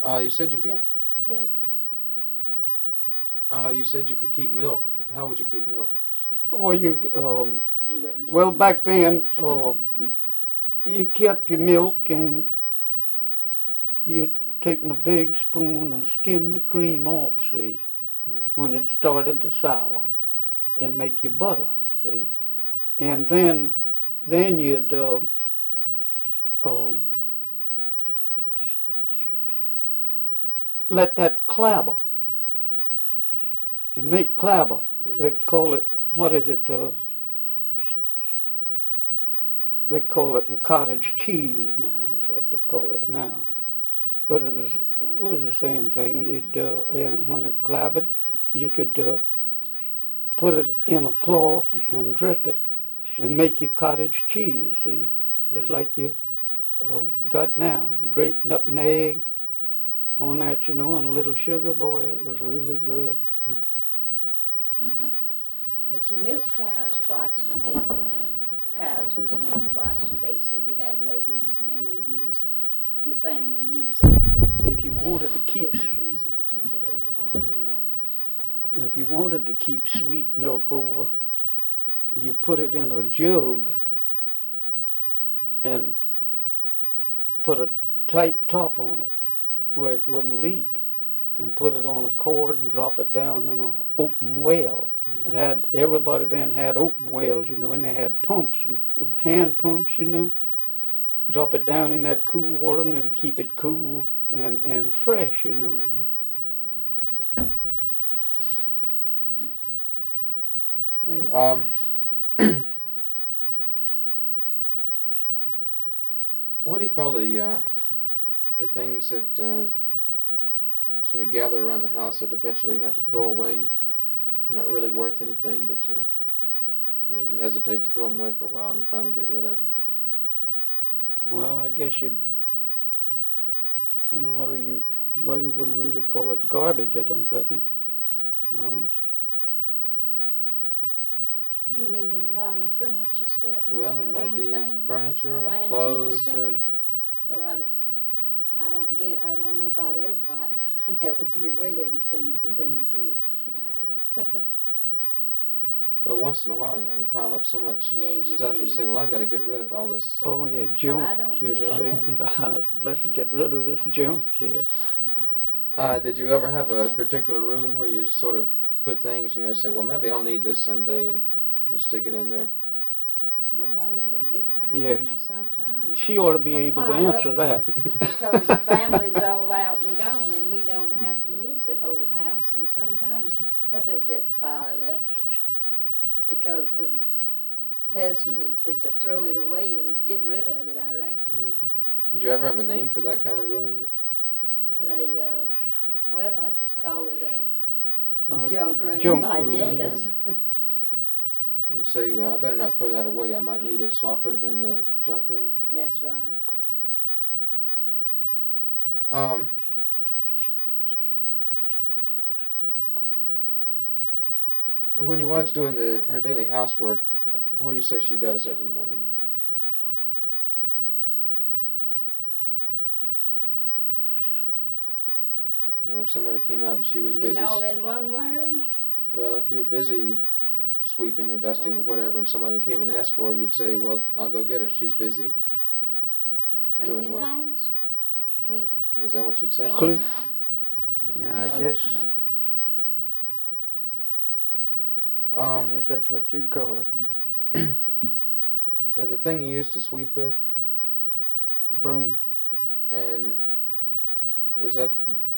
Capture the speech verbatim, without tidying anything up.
Uh, you said you Is could. that pet? Uh, you said you could keep milk. How would you keep milk? Well, you, um, You wouldn't keep well, it. back then, uh, you kept your milk and you taking a big spoon and skim the cream off, see, Mm-hmm. when it started to sour, and make your butter, see, and then, then you'd uh, uh, let that clabber and make clabber. They Mm-hmm. call it, what is it? Uh, they call it the cottage cheese now. Is what they call it now. But it was, was the same thing. You'd uh, and when it clabbered, you could uh, put it in a cloth and drip it and make your cottage cheese. See, just Mm-hmm. like you uh, got now. Great nutmeg on that, you know, and a little sugar. Boy, it was really good. But you milk cows twice a day. The cows was milked twice a day, so you had no reason, and you used, your family used it. If you wanted to keep, There's no reason to keep it over. if you wanted to keep sweet milk over, you put it in a jug and put a tight top on it where it wouldn't leak, and put it on a cord and drop it down in an open well. Mm-hmm. It had everybody then had open wells, you know, and they had pumps, and hand pumps, you know. Drop it down in that cool water, and it'll keep it cool and and fresh, you know. Mm-hmm. Um. What do you call the uh, the things that uh, sort of gather around the house that eventually you have to throw away? Not really worth anything, but uh, you know, you hesitate to throw them away for a while, and you finally get rid of them. Well, I guess you'd, I don't know whether you, well, you wouldn't really call it garbage, I don't reckon. Um, You mean in line of furniture stuff? Well, it might be Anything? furniture Or or antique clothes stuff? or. Well, I, I don't get, I don't know about everybody. I never threw away anything that was any good. But once in a while, you know, you pile up so much Yeah, you stuff, do. you say, well, I've got to get rid of all this. oh yeah, Well, junk. I don't You really say, let's get rid of this junk here. Uh, did you ever have a particular room where you sort of put things, you know, say, well, maybe I'll need this someday, and, and stick it in there? Well, I really do have Yeah. them sometimes. She ought to be A able to pile up. answer that. Because the family's all out and gone, and we don't have to use the whole house, and sometimes it gets piled up because the husband said to throw it away and get rid of it, I reckon. Mm-hmm. Did you ever have a name for that kind of room? They, uh, well, I just call it a Uh, junk room, junk I room, guess. You say, well, I better not throw that away, I might need it, so I'll put it in the junk room. That's right. Um, when your wife's doing the her daily housework, what do you say she does every morning? Or if somebody came up and she was You mean busy, all in one word? well, if you're busy sweeping or dusting or whatever, and somebody came and asked for her, you'd say, well, I'll go get her, she's busy. Doing Cleaning what? house? Clean, Is that what you'd say? Clean. Yeah, I guess, I Um, guess that's what you'd call it. and the thing you used to sweep with, Broom. and is that